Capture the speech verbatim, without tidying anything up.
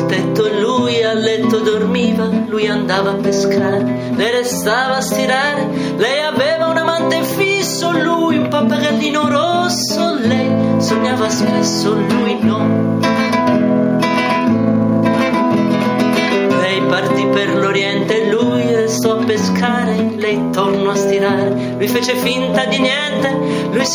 sul tetto, lui a letto dormiva, lui andava a pescare, lei restava a stirare, lei aveva un amante fisso, lui un pappagallino rosso, lei sognava spesso, lui no. Lei partì per l'Oriente, lui restò a pescare, lei tornò a stirare, lui fece finta di niente, lui si